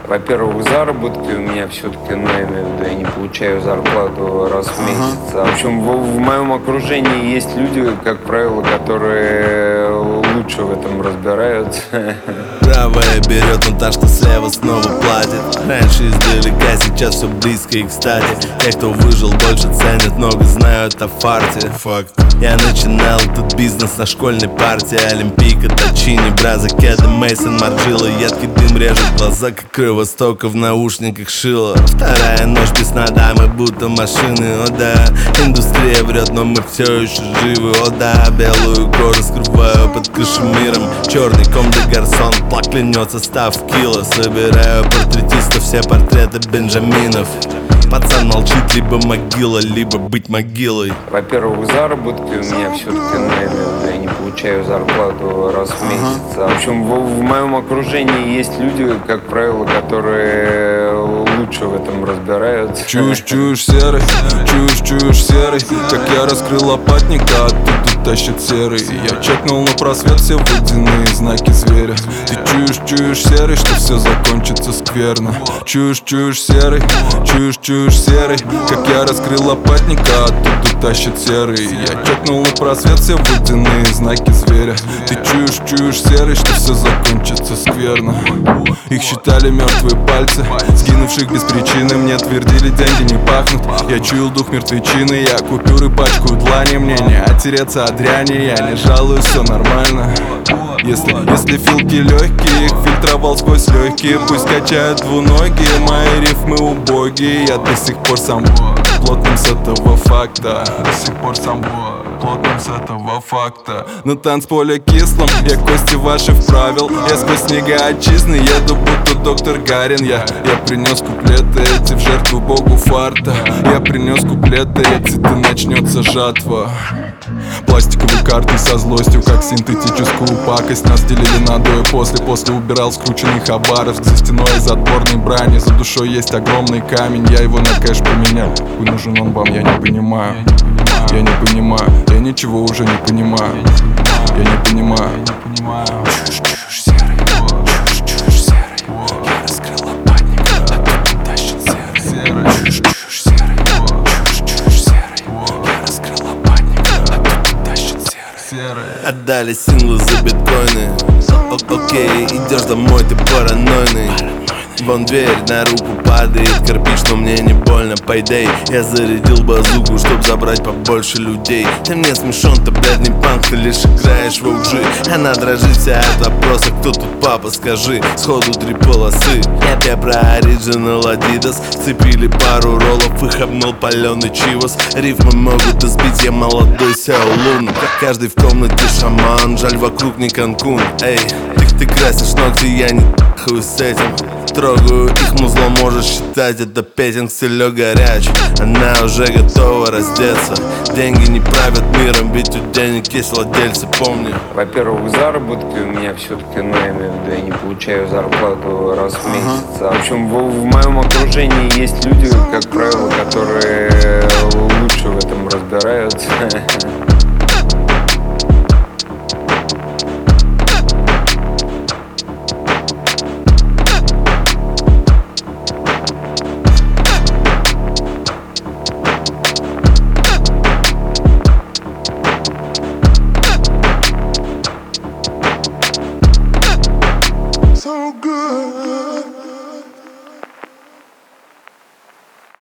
Во-первых, заработки у меня все-таки, ну, я имею в виду, я не получаю зарплату раз в месяц. В общем, в моем окружении есть люди, как правило, которые лучше в этом разбираются. Правая берет, но та, что слева, снова платит. Раньше издалека, сейчас все близко и кстати. Те, кто выжил, больше ценят, много знают о фарте. Факт. Я начинал этот бизнес на школьной партии. Олимпийка, Точини, Браза, Кеда, Мейсон, Марджила. Едкий дым режет глаза, как Кровостока в наушниках шила. Вторая ночь без сна, да, мы будто машины, о да. Индустрия врет, но мы все еще живы, о да. Белую гору скрываю под кашемиром. Черный ком де гарсон, плак клянется, став кило. Собираю портретистов, все портреты Бенджаминов. Пацан молчит, либо могила, либо быть могилой. Во-первых, заработки у меня все-таки, ну, я имею в виду, я не получаю зарплату раз в месяц. В общем, в моем окружении есть люди, как правило, которые лучше в этом разбираются. Чушь, серый, чушь, серый. Как я раскрыл лопатника, оттуда тащит серый. Я чекнул на просвет все водяные знаки зверя. Ты чушь, серый, что все закончится скверно. Чушь, серый, чушь, серый. Как я раскрыл лопатника, оттуда тащит серый. Я чекнул на просвет все водяные знаки зверя. Ты чушь, серый, что все закончится скверно. Их считали мертвые пальцы, сгинувших без причины. Мне твердили, деньги не пахнут. Я чуял дух мертвечины. Я купюры пачкаю длани. Мне не оттереться от дряни. Я не жалуюсь, все нормально. Если филки легкие, их фильтровал сквозь легкие. Пусть качают двуногие, мои рифмы убогие. Я до сих пор сам плотным с этого факта. До сих пор сам плотным с этого факта. На танцполе кислом я кости ваши вправил. Я сквозь снега отчизны еду, будто доктор Гарин. Я принес куплеты эти в жертву богу фарта. Я принес куплеты эти, да начнется жатва. Пластиковые карты со злостью, как синтетическую пакость. Нас делили на до и после. После убирал скрученный Хабаровск за стеной из отборной брани. За душой есть огромный камень, я его на кэш поменял. Хуй нужен он вам, я не понимаю. Я не понимаю, я ничего уже не понимаю. Я не понимаю. Чушь, серый, чушь, серый. Я раскрыл лопатник, оттуда тащит серый. Чушь, серый, чушь, серый. Я раскрыл лопатник, оттуда тащит серый. Отдали синглы за биткоины. Окей, идешь домой, ты паранойный. Вон дверь, на руку падает кирпич, но мне не больно, payday. Я зарядил базуку, чтоб забрать побольше людей. Ты мне смешон, ты блядный панк, ты лишь играешь в OG. Она дрожит вся от вопроса, кто тут папа, скажи. Сходу 3 полосы. Я про Original Adidas. Цепили пару роллов, их обмыл паленый чивос. Рифмы могут избить, я молодой Сяолун. Каждый в комнате шаман, жаль вокруг не Канкун. Эй, ты красишь ногти, я не хуй с этим. Трогаю их музло, можешь считать это песен. Стилё горяч, она уже готова раздеться. Деньги не правят миром, ведь у денег есть владельцы, помни. Во-первых, заработки у меня все-таки, ну, я имею в виду, я не получаю зарплату раз в месяц. В общем, в моем окружении есть люди, как правило, которые лучше в этом разбираются.